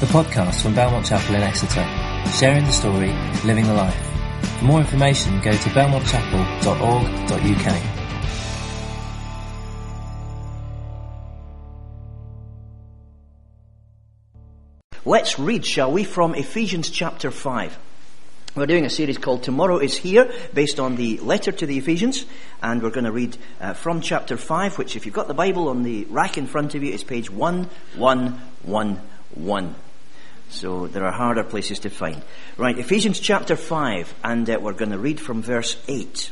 the podcast from Belmont Chapel in Exeter, sharing the story, living the life. For more information, go to belmontchapel.org.uk. Let's read, shall we, from Ephesians chapter 5. We're doing a series called Tomorrow is Here, based on the letter to the Ephesians, and we're going to read from chapter 5, which, if you've got the Bible on the rack in front of you, is page 1111. So there are harder places to find. Right, Ephesians chapter 5, and we're going to read from verse 8.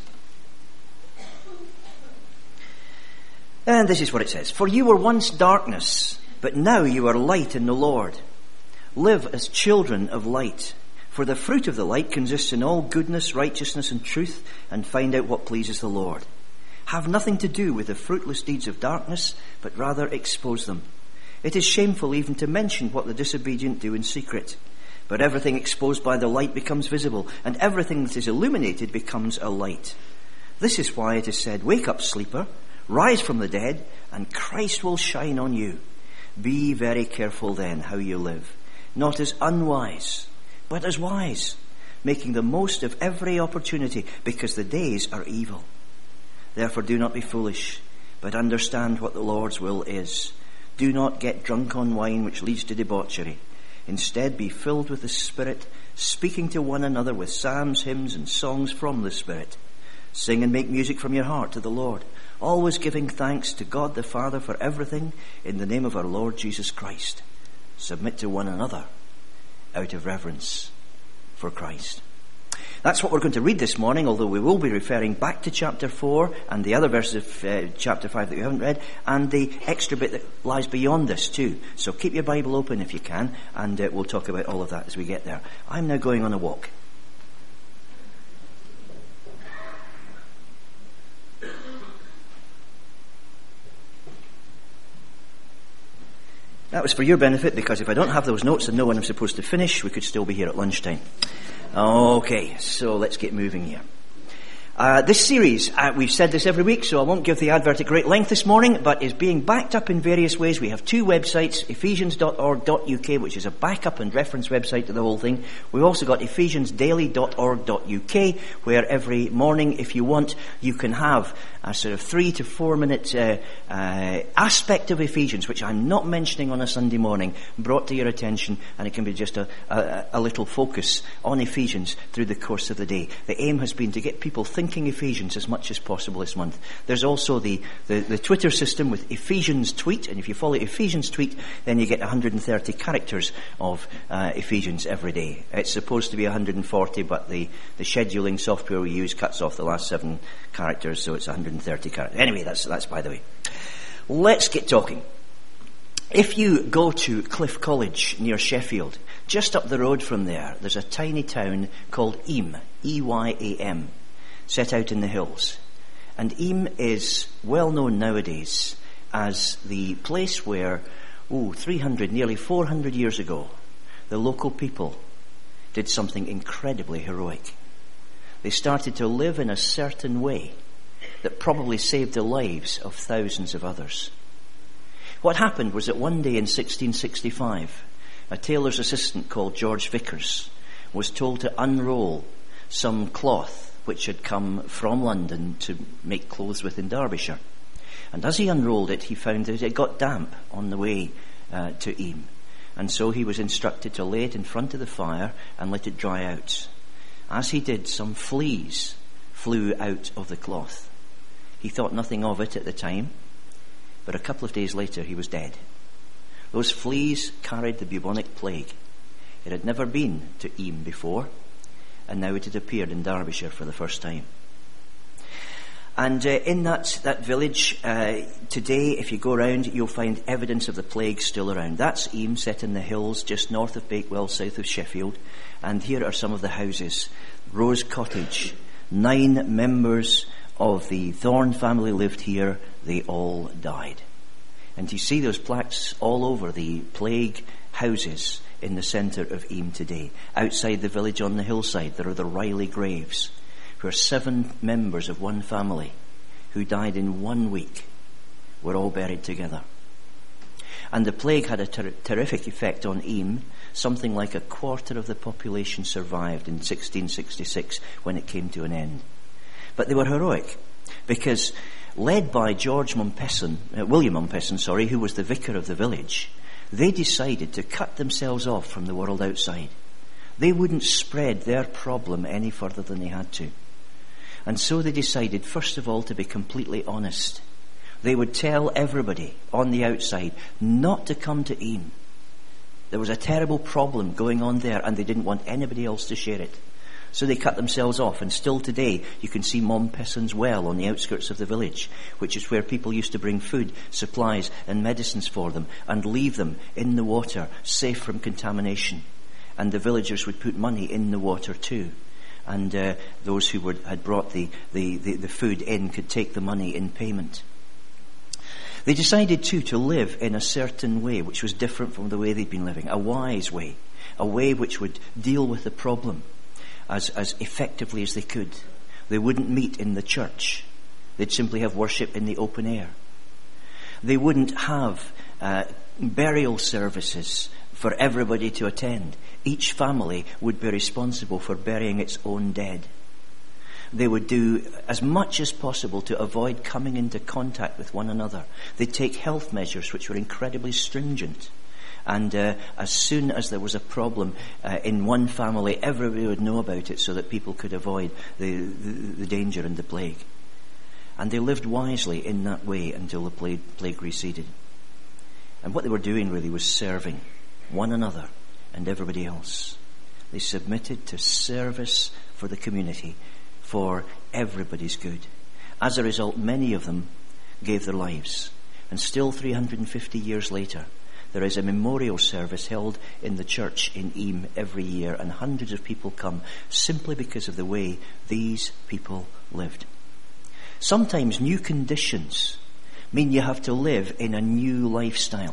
And this is what it says. For you were once darkness, but now you are light in the Lord. Live as children of light. For the fruit of the light consists in all goodness, righteousness, and truth, and find out what pleases the Lord. Have nothing to do with the fruitless deeds of darkness, but rather expose them. It is shameful even to mention what the disobedient do in secret. But everything exposed by the light becomes visible, and everything that is illuminated becomes a light. This is why it is said, wake up, sleeper, rise from the dead, and Christ will shine on you. Be very careful then how you live, not as unwise, but as wise, making the most of every opportunity, because the days are evil. Therefore do not be foolish, but understand what the Lord's will is. Do not get drunk on wine, which leads to debauchery. Instead, be filled with the Spirit, speaking to one another with psalms, hymns, and songs from the Spirit. Sing and make music from your heart to the Lord, always giving thanks to God the Father for everything in the name of our Lord Jesus Christ. Submit to one another out of reverence for Christ. That's what we're going to read this morning, although we will be referring back to chapter 4 and the other verses of chapter 5 that we haven't read, and the extra bit that lies beyond this too. So keep your Bible open if you can, and we'll talk about all of that as we get there. I'm now going on a walk. That was for your benefit, because if I don't have those notes and know when I'm supposed to finish, we could still be here at lunchtime. Okay, so let's get moving here. This series, we've said this every week, so I won't give the advert at great length this morning, but is being backed up in various ways. We have two websites, ephesians.org.uk, which is a backup and reference website to the whole thing. We've also got ephesiansdaily.org.uk, where every morning, if you want, you can have a sort of 3 to 4 minute aspect of Ephesians, which I'm not mentioning on a Sunday morning, brought to your attention, and it can be just a little focus on Ephesians through the course of the day. The aim has been to get people thinking Ephesians as much as possible this month. There's also the Twitter system with Ephesians Tweet, and if you follow Ephesians Tweet, then you get 130 characters of Ephesians every day. It's supposed to be 140, but the scheduling software we use cuts off the last 7 characters, so it's 130 characters. Anyway, that's by the way. Let's get talking. If you go to Cliff College near Sheffield, just up the road from there's a tiny town called Eyam, E-Y-A-M, set out in the hills. And Eyam is well known nowadays as the place where, 300, nearly 400 years ago, the local people did something incredibly heroic. They started to live in a certain way that probably saved the lives of thousands of others. What happened was that one day in 1665, a tailor's assistant called George Vickers was told to unroll some cloth which had come from London to make clothes with in Derbyshire. And as he unrolled it, he found that it got damp on the way to Eyam. And so he was instructed to lay it in front of the fire and let it dry out. As he did, some fleas flew out of the cloth. He thought nothing of it at the time, but a couple of days later he was dead. Those fleas carried the bubonic plague. It had never been to Eyam before, and now it had appeared in Derbyshire for the first time. And in that village, today, if you go around, you'll find evidence of the plague still around. That's Eyam, set in the hills just north of Bakewell, south of Sheffield. And here are some of the houses. Rose Cottage. 9 members of the Thorne family lived here. They all died. And you see those plaques all over the plague houses in the centre of Eyam today. Outside the village on the hillside, there are the Riley graves, where 7 members of one family who died in 1 week were all buried together. And the plague had a terrific effect on Eyam. Something like a quarter of the population survived in 1666 when it came to an end. But they were heroic, because led by William Mompesson, who was the vicar of the village, they decided to cut themselves off from the world outside. They wouldn't spread their problem any further than they had to. And so they decided, first of all, to be completely honest. They would tell everybody on the outside not to come to Eyam. There was a terrible problem going on there, and they didn't want anybody else to share it. So they cut themselves off, and still today you can see Mompesson's Well on the outskirts of the village, which is where people used to bring food, supplies and medicines for them and leave them in the water, safe from contamination. And the villagers would put money in the water too. And those who had brought the food in could take the money in payment. They decided too to live in a certain way which was different from the way they'd been living, a wise way, a way which would deal with the problem as effectively as they could. They wouldn't meet in the church. They'd simply have worship in the open air. They wouldn't have burial services for everybody to attend. Each family would be responsible for burying its own dead. They would do as much as possible to avoid coming into contact with one another. They'd take health measures which were incredibly stringent. And as soon as there was a problem in one family, everybody would know about it so that people could avoid the danger and the plague. And they lived wisely in that way until the plague receded. And what they were doing really was serving one another and everybody else. They submitted to service for the community, for everybody's good. As a result, many of them gave their lives. And still 350 years later, there is a memorial service held in the church in Eyam every year, and hundreds of people come simply because of the way these people lived. Sometimes new conditions mean you have to live in a new lifestyle.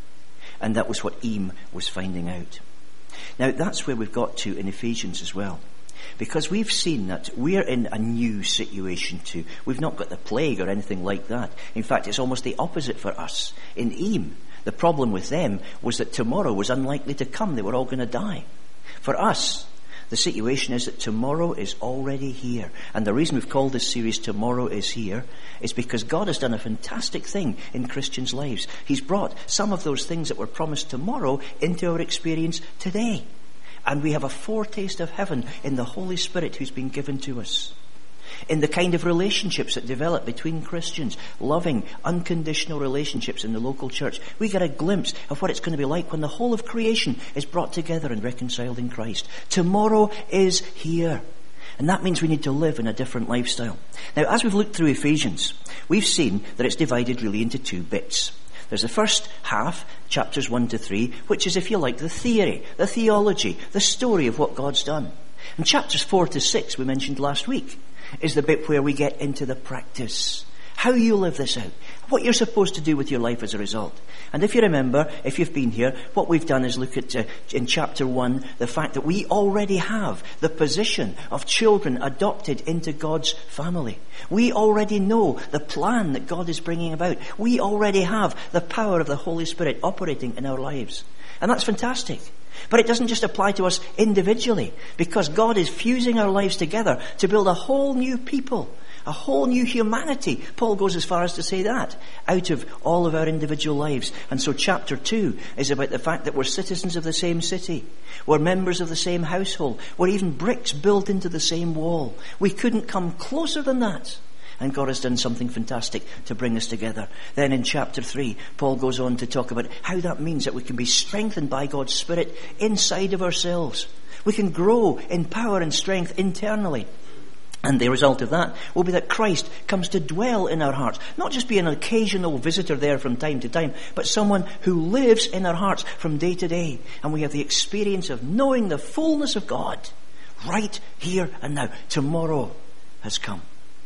And that was what Eyam was finding out. Now, that's where we've got to in Ephesians as well. Because we've seen that we're in a new situation too. We've not got the plague or anything like that. In fact, it's almost the opposite for us. In Eyam, the problem with them was that tomorrow was unlikely to come. They were all going to die. For us, the situation is that tomorrow is already here. And the reason we've called this series Tomorrow is Here is because God has done a fantastic thing in Christians' lives. He's brought some of those things that were promised tomorrow into our experience today. And we have a foretaste of heaven in the Holy Spirit who's been given to us. In the kind of relationships that develop between Christians, loving, unconditional relationships in the local church, we get a glimpse of what it's going to be like when the whole of creation is brought together and reconciled in Christ. Tomorrow is here. And that means we need to live in a different lifestyle. Now, as we've looked through Ephesians, we've seen that it's divided really into two bits. There's the first half, chapters 1 to 3, which is, if you like, the theory, the theology, the story of what God's done. And chapters 4 to 6, we mentioned last week, is the bit where we get into the practice. How you live this out. What you're supposed to do with your life as a result. And if you remember, if you've been here, what we've done is look at, in chapter 1, the fact that we already have the position of children adopted into God's family. We already know the plan that God is bringing about. We already have the power of the Holy Spirit operating in our lives. And that's fantastic. But it doesn't just apply to us individually, because God is fusing our lives together to build a whole new people, a whole new humanity. Paul goes as far as to say that, out of all of our individual lives. And so chapter 2 is about the fact that we're citizens of the same city. We're members of the same household. We're even bricks built into the same wall. We couldn't come closer than that. And God has done something fantastic to bring us together. Then in chapter 3, Paul goes on to talk about how that means that we can be strengthened by God's Spirit inside of ourselves. We can grow in power and strength internally. And the result of that will be that Christ comes to dwell in our hearts. Not just be an occasional visitor there from time to time, but someone who lives in our hearts from day to day. And we have the experience of knowing the fullness of God right here and now. Tomorrow has come.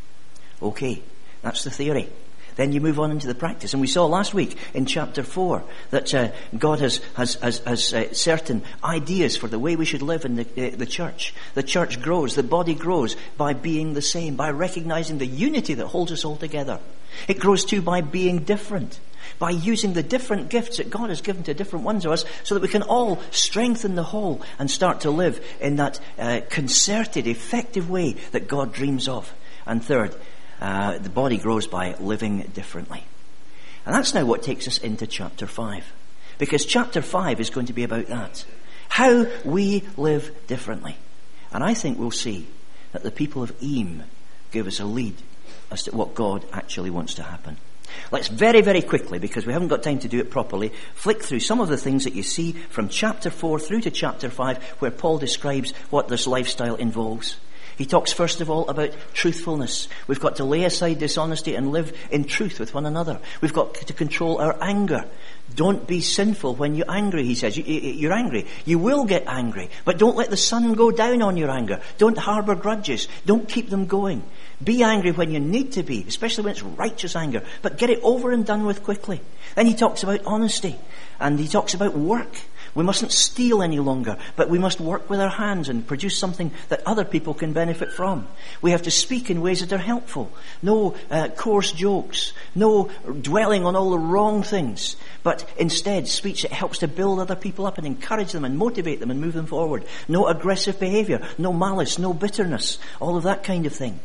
Okay, that's the theory. Then you move on into the practice. And we saw last week in chapter 4 that God has certain ideas for the way we should live in the church. The church grows, the body grows by being the same, by recognizing the unity that holds us all together. It grows too by being different, by using the different gifts that God has given to different ones of us so that we can all strengthen the whole and start to live in that concerted, effective way that God dreams of. And third, the body grows by living differently. And that's now what takes us into chapter 5. Because chapter 5 is going to be about that. How we live differently. And I think we'll see that the people of Eam give us a lead as to what God actually wants to happen. Let's very, very quickly, because we haven't got time to do it properly, flick through some of the things that you see from chapter 4 through to chapter 5, where Paul describes what this lifestyle involves. He talks first of all about truthfulness. We've got to lay aside dishonesty and live in truth with one another. We've got to control our anger. Don't be sinful when you're angry, he says. You're angry. You will get angry. But don't let the sun go down on your anger. Don't harbour grudges. Don't keep them going. Be angry when you need to be, especially when it's righteous anger. But get it over and done with quickly. Then he talks about honesty. And he talks about work. We mustn't steal any longer, but we must work with our hands and produce something that other people can benefit from. We have to speak in ways that are helpful. No coarse jokes. No dwelling on all the wrong things. But instead, speech that helps to build other people up and encourage them and motivate them and move them forward. No aggressive behaviour. No malice. No bitterness. All of that kind of thing.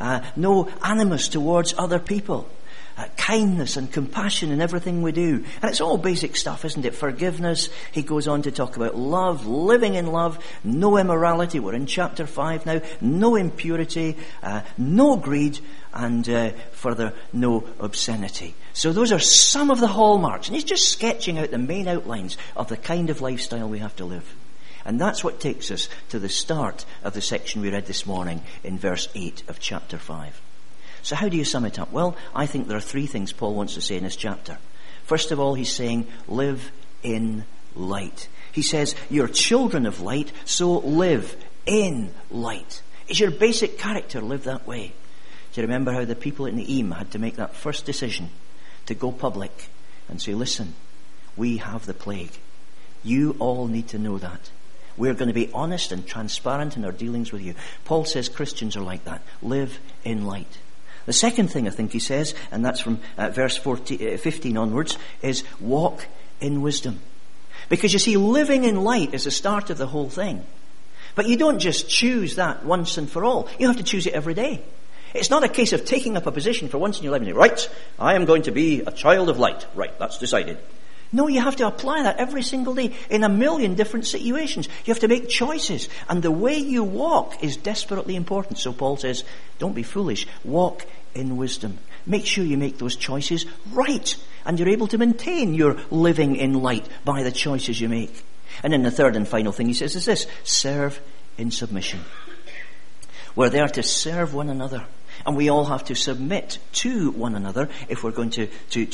No animus towards other people. Kindness and compassion in everything we do. And it's all basic stuff, isn't it? Forgiveness. He goes on to talk about love, living in love, no immorality. We're in chapter 5 now. No impurity, no greed, and further, no obscenity. So those are some of the hallmarks. And he's just sketching out the main outlines of the kind of lifestyle we have to live. And that's what takes us to the start of the section we read this morning in verse 8 of chapter 5. So how do you sum it up? Well, I think there are three things Paul wants to say in this chapter. First of all, he's saying, live in light. He says, you're children of light, so live in light. It's your basic character, live that way. Do you remember how the people in the Eam had to make that first decision to go public and say, listen, we have the plague. You all need to know that. We're going to be honest and transparent in our dealings with you. Paul says Christians are like that. Live in light. The second thing I think he says, and that's from verse 15 onwards, is walk in wisdom. Because you see, living in light is the start of the whole thing. But you don't just choose that once and for all. You have to choose it every day. It's not a case of taking up a position for once in your life and saying, right, I am going to be a child of light. Right, that's decided. No, you have to apply that every single day in a million different situations. You have to make choices. And the way you walk is desperately important. So Paul says, don't be foolish. Walk in wisdom. Make sure you make those choices right. And you're able to maintain your living in light by the choices you make. And then the third and final thing he says is this: serve in submission. We're there to serve one another. And we all have to submit to one another if we're going to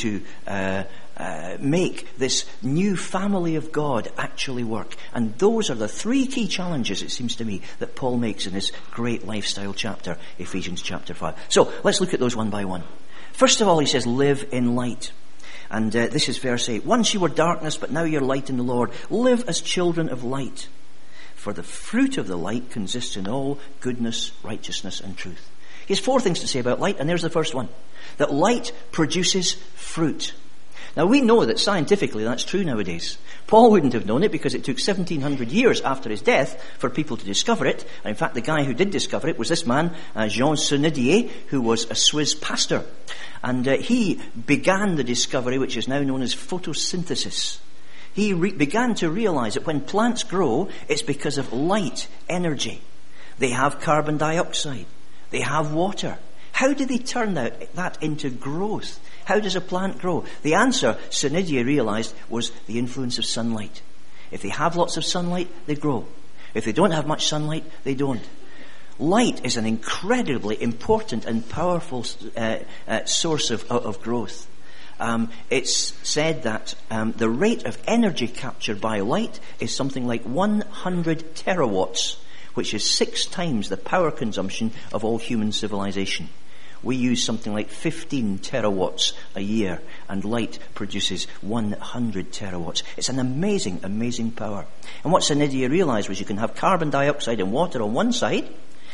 make this new family of God actually work. And those are the three key challenges, it seems to me, that Paul makes in this great lifestyle chapter, Ephesians chapter 5. So let's look at those one by one. First of all, he says, live in light. And this is verse 8. Once you were darkness, but now you're light in the Lord. Live as children of light. For the fruit of the light consists in all goodness, righteousness, and truth. He has four things to say about light, and there's the first one. That light produces fruit. Now, we know that scientifically that's true nowadays. Paul wouldn't have known it because it took 1700 years after his death for people to discover it. And in fact, the guy who did discover it was this man, Jean Sonnedier, who was a Swiss pastor. And he began the discovery which is now known as photosynthesis. He began to realize that when plants grow, it's because of light, energy. They have carbon dioxide. They have water. How do they turn that into growth? How does a plant grow? The answer, Sonnedier realized, was the influence of sunlight. If they have lots of sunlight, they grow. If they don't have much sunlight, they don't. Light is an incredibly important and powerful source of growth. It's said that the rate of energy captured by light is something like 100 terawatts, which is 6 times the power consumption of all human civilization. We use something like 15 terawatts a year, and light produces 100 terawatts. It's an amazing, amazing power. And what Sonnedier realized was you can have carbon dioxide and water on one side,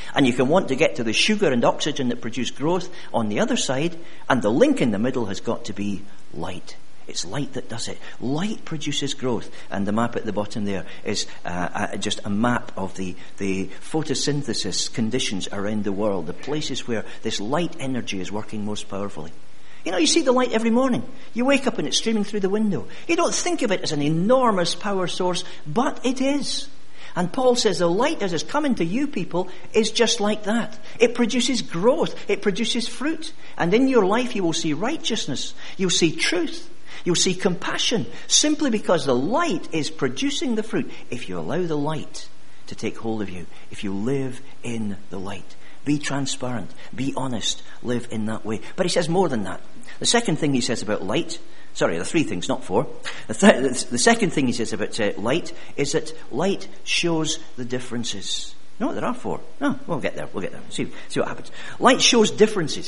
And you can want to get to the sugar and oxygen that produce growth on the other side, and the link in the middle has got to be light. It's light that does it. Light produces growth. And the map at the bottom there is just a map of the photosynthesis conditions around the world, the places where this light energy is working most powerfully. You know, you see the light every morning. You wake up and it's streaming through the window. You don't think of it as an enormous power source, but it is. And Paul says the light as is coming to you people is just like that. It produces growth. It produces fruit. And in your life you will see righteousness. You'll see truth. You'll see compassion. Simply because the light is producing the fruit. If you allow the light to take hold of you. If you live in the light. Be transparent. Be honest. Live in that way. But he says more than that. The second thing he says about light, sorry, the three things, not four. The second thing he says about light is that light shows the differences. No, there are four. No, we'll get there. See what happens. Light shows differences.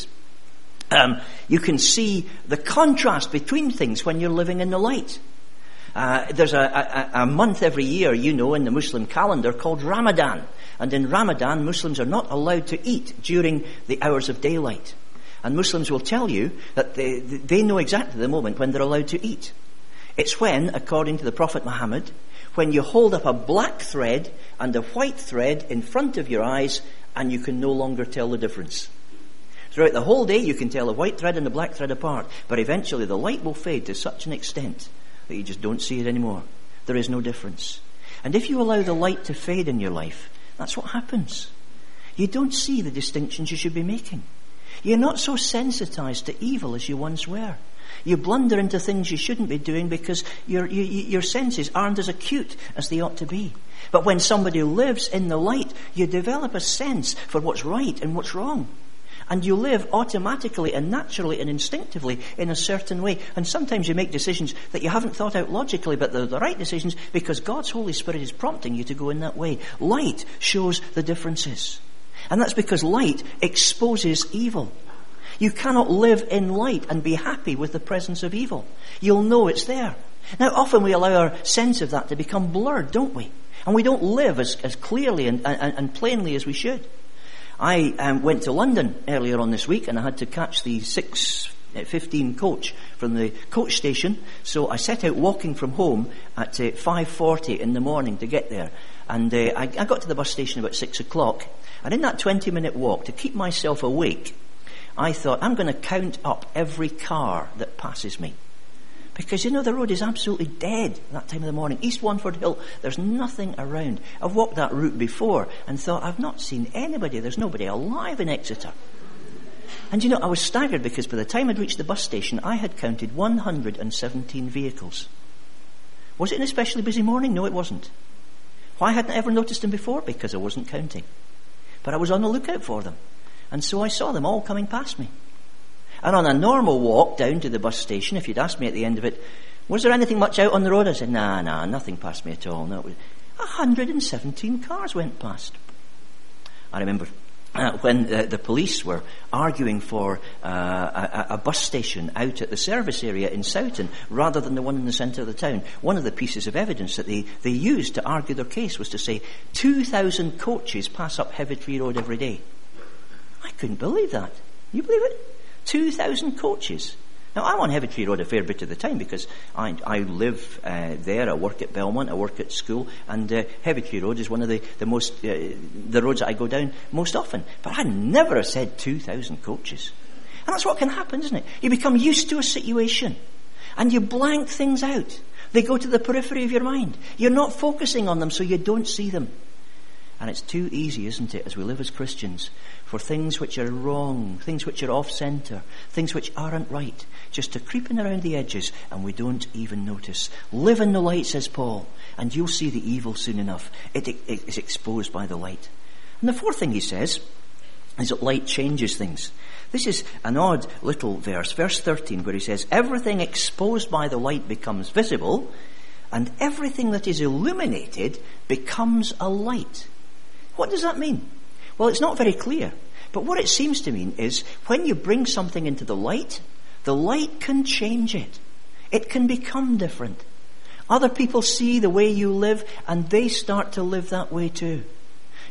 You can see the contrast between things when you're living in the light. There's a month every year, you know, in the Muslim calendar called Ramadan. And in Ramadan, Muslims are not allowed to eat during the hours of daylight. And Muslims will tell you that they know exactly the moment when they're allowed to eat. It's when, according to the Prophet Muhammad, when you hold up a black thread and a white thread in front of your eyes and you can no longer tell the difference. Throughout the whole day you can tell a white thread and a black thread apart, but eventually the light will fade to such an extent that you just don't see it anymore. There is no difference. And if you allow the light to fade in your life, that's what happens. You don't see the distinctions you should be making. You're not so sensitized to evil as you once were. You blunder into things you shouldn't be doing because your senses aren't as acute as they ought to be. But when somebody lives in the light, you develop a sense for what's right and what's wrong. And you live automatically and naturally and instinctively in a certain way. And sometimes you make decisions that you haven't thought out logically, but they're the right decisions because God's Holy Spirit is prompting you to go in that way. Light shows the differences. And that's because light exposes evil. You cannot live in light and be happy with the presence of evil. You'll know it's there. Now, often we allow our sense of that to become blurred, don't we? And we don't live as clearly and plainly as we should. I went to London earlier on this week and I had to catch the 6:15 coach from the coach station. So I set out walking from home at 5:40 in the morning to get there. And I got to the bus station about 6 o'clock. And in that 20-minute walk, to keep myself awake, I thought, I'm going to count up every car that passes me. Because, you know, the road is absolutely dead at that time of the morning. East Wanford Hill, there's nothing around. I've walked that route before and thought, I've not seen anybody. There's nobody alive in Exeter. And, you know, I was staggered because by the time I'd reached the bus station, I had counted 117 vehicles. Was it an especially busy morning? No, it wasn't. Why hadn't I ever noticed them before? Because I wasn't counting. But I was on the lookout for them. And so I saw them all coming past me. And on a normal walk down to the bus station, if you'd asked me at the end of it, was there anything much out on the road? I said, nah, nothing passed me at all. No, 117 cars went past. I remember when the police were arguing for a bus station out at the service area in Soughton rather than the one in the centre of the town. One of the pieces of evidence that they used to argue their case was to say 2,000 coaches pass up Heavitree Road every day. I couldn't believe that. You believe it? 2,000 coaches. Now, I'm on Heavitree Road a fair bit of the time because I live there, I work at Belmont, I work at school, and Heavitree Road is one of the roads that I go down most often. But I never have said 2,000 coaches. And that's what can happen, isn't it? You become used to a situation, and you blank things out. They go to the periphery of your mind. You're not focusing on them, so you don't see them. And it's too easy, isn't it, as we live as Christians, for things which are wrong, things which are off-centre, things which aren't right, just to creep in around the edges and we don't even notice. Live in the light, says Paul, and you'll see the evil soon enough. It is exposed by the light. And the fourth thing he says is that light changes things. This is an odd little verse, verse 13, where he says, everything exposed by the light becomes visible, and everything that is illuminated becomes a light. What does that mean? Well, it's not very clear. But what it seems to mean is when you bring something into the light can change it. It can become different. Other people see the way you live and they start to live that way too.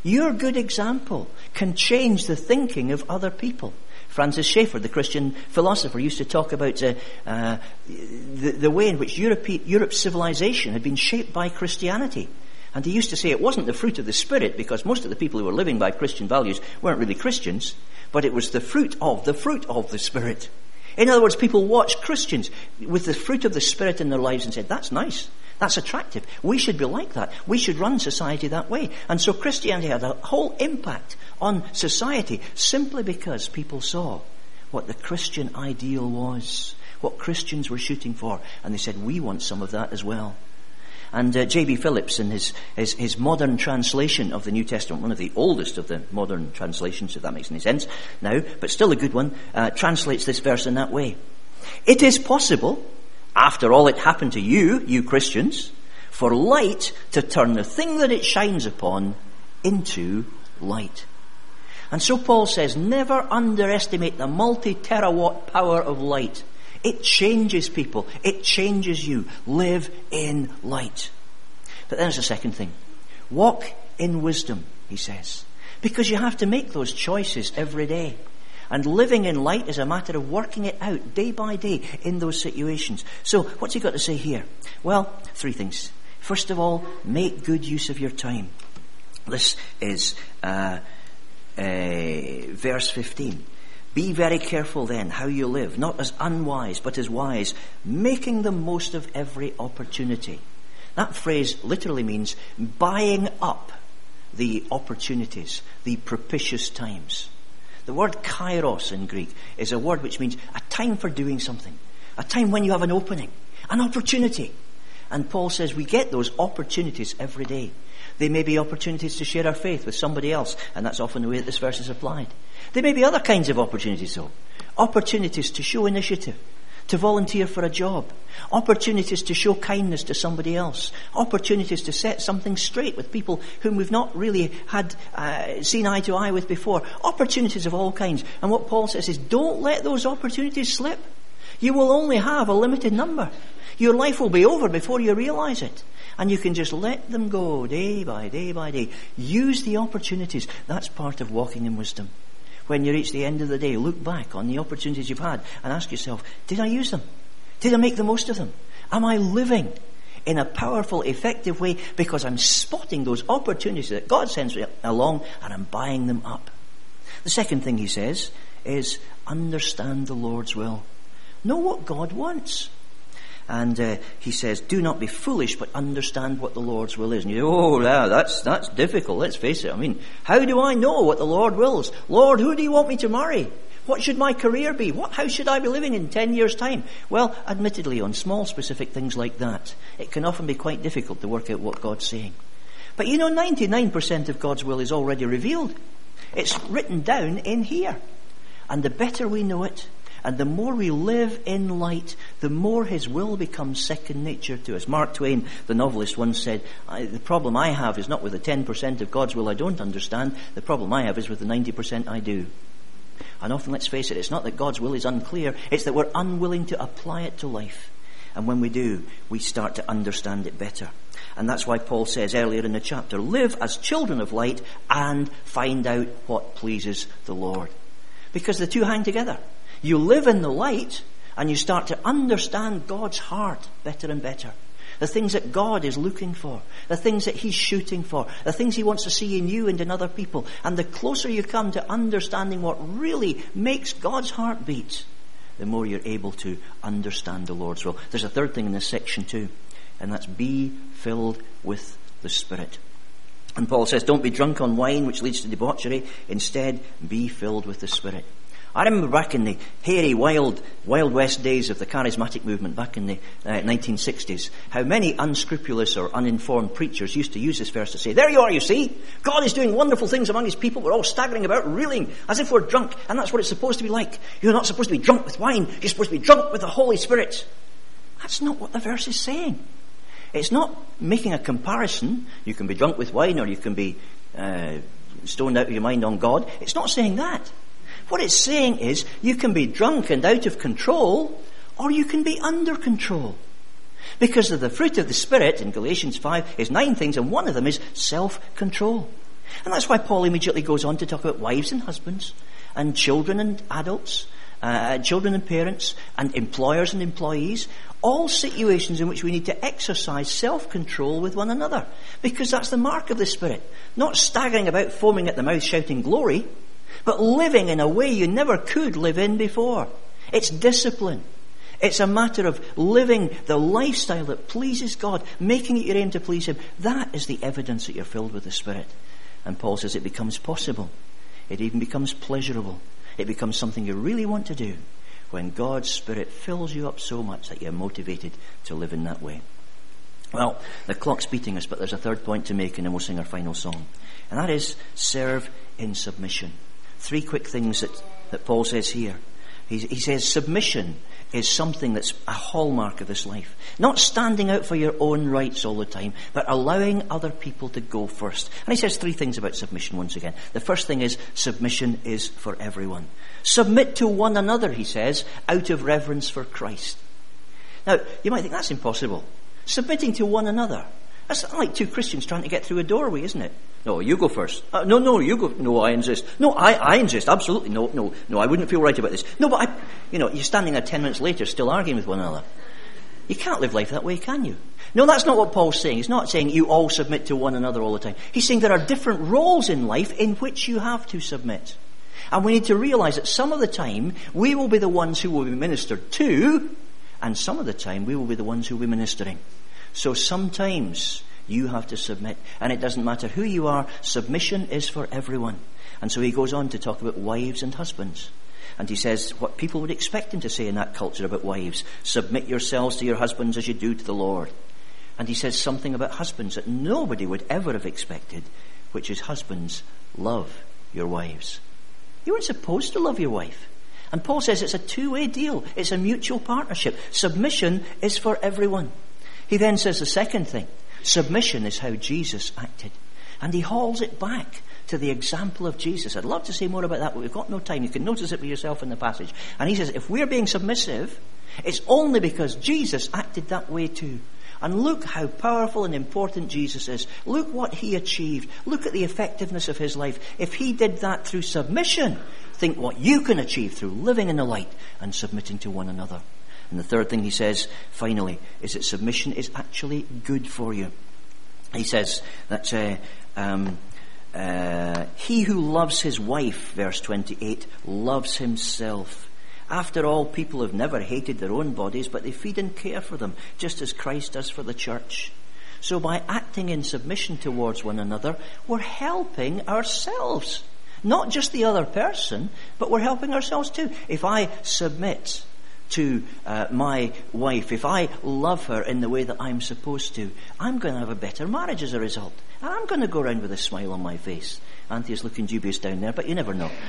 Your good example can change the thinking of other people. Francis Schaeffer, the Christian philosopher, used to talk about the way in which Europe's civilization had been shaped by Christianity. And he used to say it wasn't the fruit of the Spirit, because most of the people who were living by Christian values weren't really Christians, but it was the fruit of the Spirit. In other words, people watched Christians with the fruit of the Spirit in their lives and said, that's nice. That's attractive. We should be like that. We should run society that way. And so Christianity had a whole impact on society simply because people saw what the Christian ideal was, what Christians were shooting for. And they said, we want some of that as well. And J.B. Phillips, in his modern translation of the New Testament, one of the oldest of the modern translations, if that makes any sense now, but still a good one, translates this verse in that way. It is possible, after all it happened to you Christians, for light to turn the thing that it shines upon into light. And so Paul says, never underestimate the multi-terawatt power of light. It changes people. It changes you. Live in light. But there's a second thing. Walk in wisdom, he says. Because you have to make those choices every day. And living in light is a matter of working it out day by day in those situations. So what's he got to say here? Well, three things. First of all, make good use of your time. This is verse 15. Be very careful then how you live, not as unwise, but as wise, making the most of every opportunity. That phrase literally means buying up the opportunities, the propitious times. The word kairos in Greek is a word which means a time for doing something, a time when you have an opening, an opportunity. And Paul says we get those opportunities every day. They may be opportunities to share our faith with somebody else, and that's often the way that this verse is applied. There may be other kinds of opportunities though. Opportunities to show initiative, to volunteer for a job, opportunities to show kindness to somebody else, opportunities to set something straight with people whom we've not really had seen eye to eye with before, opportunities of all kinds. And what Paul says is, don't let those opportunities slip. You will only have a limited number. Your life will be over before you realize it. And you can just let them go day by day by day. Use the opportunities. That's part of walking in wisdom. When you reach the end of the day, look back on the opportunities you've had and ask yourself, did I use them? Did I make the most of them? Am I living in a powerful, effective way because I'm spotting those opportunities that God sends me along and I'm buying them up? The second thing he says is understand the Lord's will. Know what God wants. And he says, do not be foolish, but understand what the Lord's will is. And you go, that's difficult, let's face it. I mean, how do I know what the Lord wills? Lord, who do you want me to marry? What should my career be? How should I be living in 10 years' time? Well, admittedly, on small specific things like that, it can often be quite difficult to work out what God's saying. But 99% of God's will is already revealed. It's written down in here. And the better we know it, and the more we live in light, the more his will becomes second nature to us. Mark Twain, the novelist, once said, the problem I have is not with the 10% of God's will I don't understand. The problem I have is with the 90% I do. And often, let's face it, it's not that God's will is unclear. It's that we're unwilling to apply it to life. And when we do, we start to understand it better. And that's why Paul says earlier in the chapter, live as children of light and find out what pleases the Lord. Because the two hang together. You live in the light and you start to understand God's heart better and better. The things that God is looking for, the things that he's shooting for, the things he wants to see in you and in other people. And the closer you come to understanding what really makes God's heart beat, the more you're able to understand the Lord's will. There's a third thing in this section too, and that's be filled with the Spirit. And Paul says, don't be drunk on wine, which leads to debauchery. Instead, be filled with the Spirit. I remember back in the hairy, wild west days of the charismatic movement back in the 1960s, how many unscrupulous or uninformed preachers used to use this verse to say, there you are, you see, God is doing wonderful things among his people. We're all staggering about, reeling, as if we're drunk, and that's what it's supposed to be like. You're not supposed to be drunk with wine, you're supposed to be drunk with the Holy Spirit. That's not what the verse is saying. It's not making a comparison. You can be drunk with wine or you can be stoned out of your mind on God. It's not saying that. What it's saying is you can be drunk and out of control, or you can be under control. Because of the fruit of the Spirit in Galatians 5 is 9 things, and one of them is self-control. And that's why Paul immediately goes on to talk about wives and husbands, and children and adults, children and parents, and employers and employees. All situations in which we need to exercise self-control with one another, because that's the mark of the Spirit. Not staggering about foaming at the mouth shouting glory, but living in a way you never could live in before. It's discipline. It's a matter of living the lifestyle that pleases God, making it your aim to please Him. That is the evidence that you're filled with the Spirit. And Paul says it becomes possible. It even becomes pleasurable. It becomes something you really want to do when God's Spirit fills you up so much that you're motivated to live in that way. Well, the clock's beating us, but there's a third point to make, and then we'll sing our final song. And that is serve in submission. 3 quick things that Paul says here. He says submission is something that's a hallmark of this life. Not standing out for your own rights all the time, but allowing other people to go first. And he says 3 things about submission once again. The first thing is submission is for everyone. Submit to one another, he says, out of reverence for Christ. Now, you might think that's impossible. Submitting to one another. That's like 2 Christians trying to get through a doorway, isn't it? No, you go first. No, you go. No, I insist. No, I insist. Absolutely. No, I wouldn't feel right about this. No, but you're standing there 10 minutes later still arguing with one another. You can't live life that way, can you? No, that's not what Paul's saying. He's not saying you all submit to one another all the time. He's saying there are different roles in life in which you have to submit. And we need to realize that some of the time we will be the ones who will be ministered to, and some of the time we will be the ones who will be ministering. So sometimes you have to submit. And it doesn't matter who you are, submission is for everyone. And so he goes on to talk about wives and husbands. And he says what people would expect him to say in that culture about wives. Submit yourselves to your husbands as you do to the Lord. And he says something about husbands that nobody would ever have expected, which is husbands, love your wives. You weren't supposed to love your wife. And Paul says it's a 2-way deal. It's a mutual partnership. Submission is for everyone. He then says the second thing. Submission is how Jesus acted. And he hauls it back to the example of Jesus. I'd love to say more about that, but we've got no time. You can notice it for yourself in the passage. And he says, if we're being submissive, it's only because Jesus acted that way too. And look how powerful and important Jesus is. Look what he achieved. Look at the effectiveness of his life. If he did that through submission, think what you can achieve through living in the light and submitting to one another. And the third thing he says, finally, is that submission is actually good for you. He says that he who loves his wife, verse 28, loves himself. After all, people have never hated their own bodies, but they feed and care for them, just as Christ does for the church. So by acting in submission towards one another, we're helping ourselves. Not just the other person, but we're helping ourselves too. If I submit to my wife, if I love her in the way that I'm supposed to, I'm going to have a better marriage as a result. And I'm going to go around with a smile on my face. Anthea's looking dubious down there, but you never know.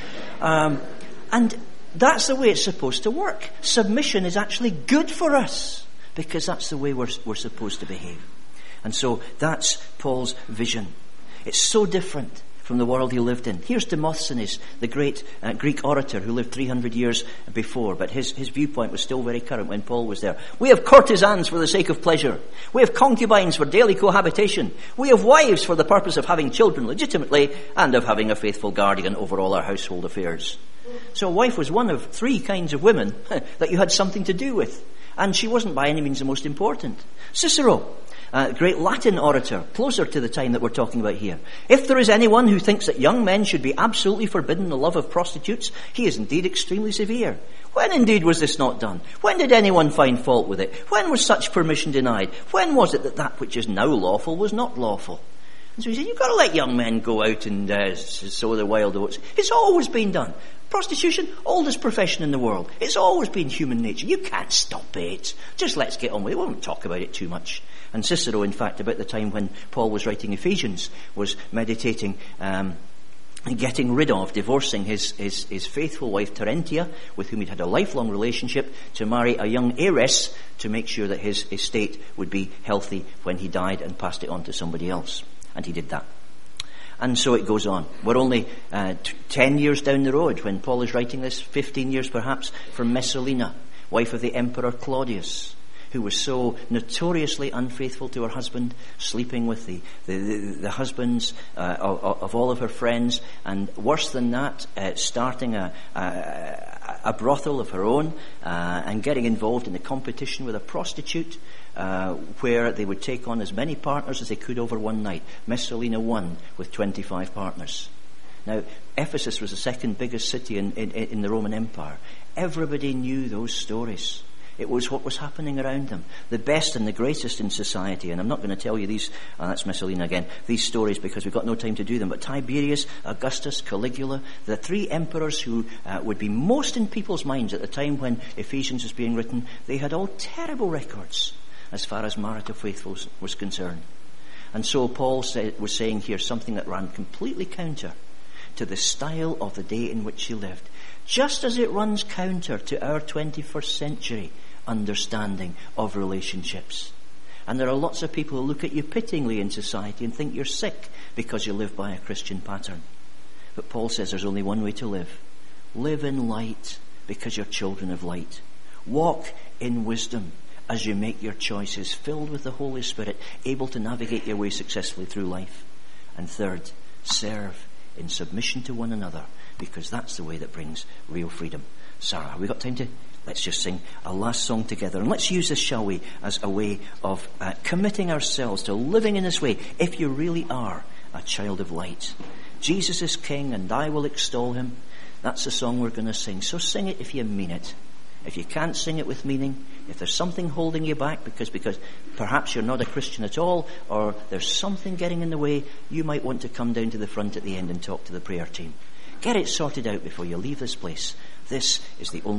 And that's the way it's supposed to work. Submission is actually good for us, because that's the way we're supposed to behave. And so that's Paul's vision. It's so different from the world he lived in. Here's Demosthenes, the great Greek orator who lived 300 years before, but his viewpoint was still very current when Paul was there. We have courtesans for the sake of pleasure. We have concubines for daily cohabitation. We have wives for the purpose of having children legitimately and of having a faithful guardian over all our household affairs. So a wife was one of 3 kinds of women that you had something to do with. And she wasn't by any means the most important. Cicero, great Latin orator, closer to the time that we're talking about here. If there is anyone who thinks that young men should be absolutely forbidden the love of prostitutes, he is indeed extremely severe. When indeed was this not done? When did anyone find fault with it? When was such permission denied? When was it that which is now lawful was not lawful? And so he said, you've got to let young men go out and sow their wild oats. It's always been done. Prostitution, oldest profession in the world. It's always been human nature. You can't stop it. Just let's get on with it. We won't talk about it too much. And Cicero, in fact, about the time when Paul was writing Ephesians, was meditating getting rid of, divorcing his faithful wife Terentia, with whom he'd had a lifelong relationship, to marry a young heiress to make sure that his estate would be healthy when he died and passed it on to somebody else. And he did that. And so it goes on. We're only 10 years down the road when Paul is writing this, 15 years perhaps, from Messalina, wife of the Emperor Claudius. who was so notoriously unfaithful to her husband, sleeping with the husbands of all of her friends, and worse than that, starting a brothel of her own, and getting involved in a competition with a prostitute, where they would take on as many partners as they could over one night. Messalina won with 25 partners. Now, Ephesus was the second biggest city in the Roman Empire. Everybody knew those stories. It was what was happening around them. The best and the greatest in society. And I'm not going to tell you these, that's Messalina again, these stories because we've got no time to do them. But Tiberius, Augustus, Caligula, the three emperors who would be most in people's minds at the time when Ephesians was being written, they had all terrible records as far as marital faith was concerned. And so Paul was saying here something that ran completely counter to the style of the day in which he lived. Just as it runs counter to our 21st century understanding of relationships. And there are lots of people who look at you pityingly in society and think you're sick because you live by a Christian pattern. But Paul says there's only one way to live. Live in light because you're children of light. Walk in wisdom as you make your choices, filled with the Holy Spirit, able to navigate your way successfully through life. And third, serve in submission to one another, because that's the way that brings real freedom. Sarah, have we got time to... Let's just sing a last song together. And let's use this, shall we, as a way of committing ourselves to living in this way, if you really are a child of light. Jesus is King, and I will extol him. That's the song we're going to sing. So sing it if you mean it. If you can't sing it with meaning, if there's something holding you back because perhaps you're not a Christian at all, or there's something getting in the way, you might want to come down to the front at the end and talk to the prayer team. Get it sorted out before you leave this place. This is the only